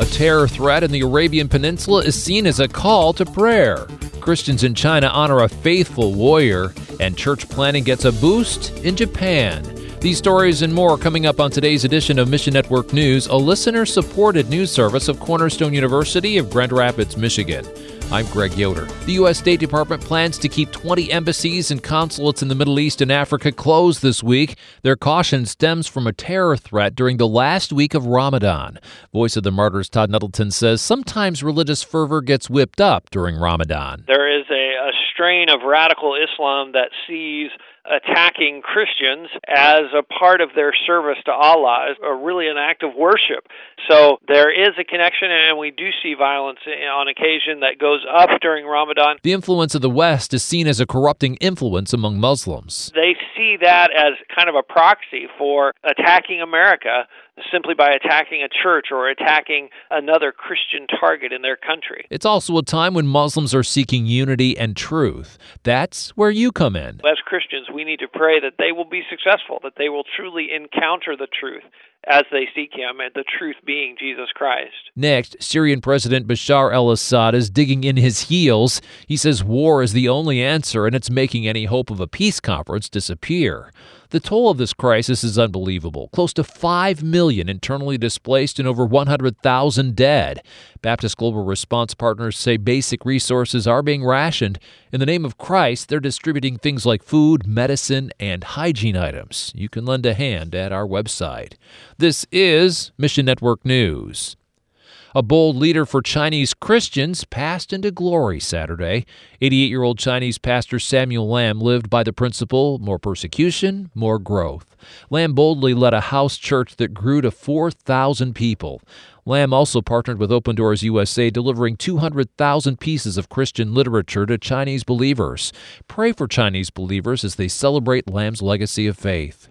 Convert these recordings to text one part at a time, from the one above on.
A terror threat in the Arabian Peninsula is seen as a call to prayer. Christians in China honor a faithful warrior, and church planting gets a boost in Japan. These stories and more coming up on today's edition of Mission Network News, a listener-supported news service of Cornerstone University of Grand Rapids, Michigan. I'm Greg Yoder. The U.S. State Department plans to keep 20 embassies and consulates in the Middle East and Africa closed this week. Their caution stems from a terror threat during the last week of Ramadan. Voice of the Martyrs Todd Nettleton says sometimes religious fervor gets whipped up during Ramadan. There is a strain of radical Islam that sees attacking Christians as a part of their service to Allah, really an act of worship. So there is a connection, and we do see violence on occasion that goes up during Ramadan. The influence of the West is seen as a corrupting influence among Muslims. They see that as kind of a proxy for attacking America simply by attacking a church or attacking another Christian target in their country. It's also a time when Muslims are seeking unity and truth. That's where you come in. As Christians, we need to pray that they will be successful, that they will truly encounter the truth as they seek Him, and the truth being Jesus Christ. Next, Syrian President Bashar al-Assad is digging in his heels. He says war is the only answer, and it's making any hope of a peace conference disappear. The toll of this crisis is unbelievable. Close to 5 million internally displaced and over 100,000 dead. Baptist Global Response partners say basic resources are being rationed. In the name of Christ, they're distributing things like food, medicine, and hygiene items. You can lend a hand at our website. This is Mission Network News. A bold leader for Chinese Christians passed into glory Saturday. 88-year-old Chinese pastor Samuel Lam lived by the principle, more persecution, more growth. Lam boldly led a house church that grew to 4,000 people. Lam also partnered with Open Doors USA, delivering 200,000 pieces of Christian literature to Chinese believers. Pray for Chinese believers as they celebrate Lam's legacy of faith.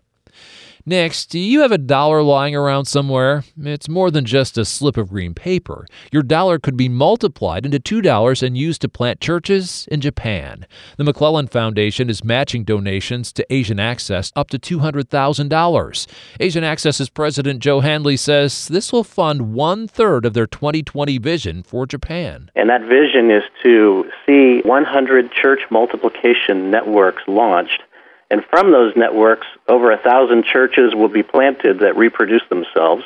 Next, do you have a dollar lying around somewhere? It's more than just a slip of green paper. Your dollar could be multiplied into $2 and used to plant churches in Japan. The McClellan Foundation is matching donations to Asian Access up to $200,000. Asian Access's President Joe Handley says this will fund 1/3 of their 2020 vision for Japan. And that vision is to see 100 church multiplication networks launched. And from those networks, over 1,000 churches will be planted that reproduce themselves.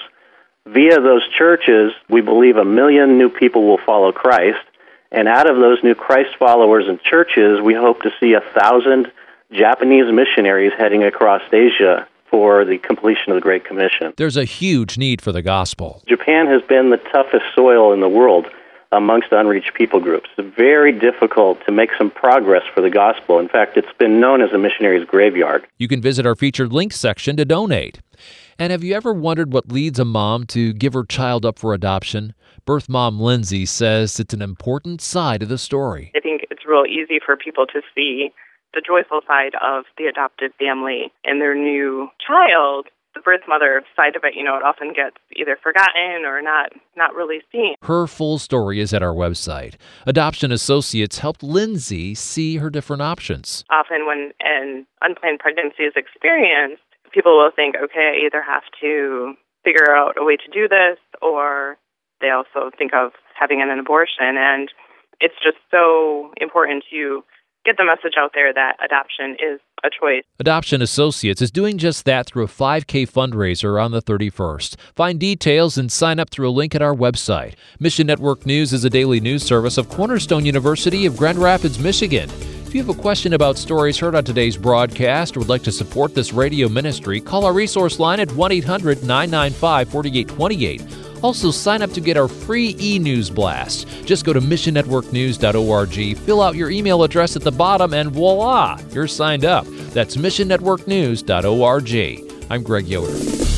Via those churches, we believe 1 million new people will follow Christ. And out of those new Christ followers and churches, we hope to see 1,000 Japanese missionaries heading across Asia for the completion of the Great Commission. There's a huge need for the gospel. Japan has been the toughest soil in the world amongst unreached people groups. It's very difficult to make some progress for the gospel. In fact, it's been known as a missionary's graveyard. You can visit our featured links section to donate. And have you ever wondered what leads a mom to give her child up for adoption? Birth mom Lindsay says it's an important side of the story. I think it's real easy for people to see the joyful side of the adopted family and their new child. The birth mother side of it, it often gets either forgotten or not really seen. Her full story is at our website. Adoption Associates helped Lindsay see her different options. Often when an unplanned pregnancy is experienced, people will think, okay, I either have to figure out a way to do this, or they also think of having an abortion. And it's just so important to get the message out there that adoption is a choice. Adoption Associates is doing just that through a 5K fundraiser on the 31st. Find details and sign up through a link at our website. Mission Network News is a daily news service of Cornerstone University of Grand Rapids, Michigan. If you have a question about stories heard on today's broadcast or would like to support this radio ministry, call our resource line at 1-800-995-4828. Also, sign up to get our free e-news blast. Just go to missionnetworknews.org, fill out your email address at the bottom, and voila, you're signed up. That's missionnetworknews.org. I'm Greg Yoder.